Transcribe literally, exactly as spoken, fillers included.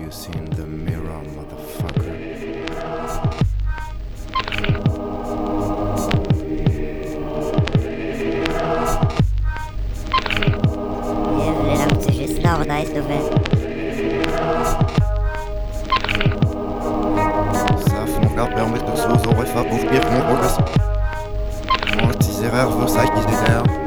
you see in the mirror, motherfucker? Ježiš, chceš ísť znovu nájsť do vec. Ça faut mon garde permettre de sous au refab ouvrir mon orgasme. Mon petit erreur veut ça qui déterre.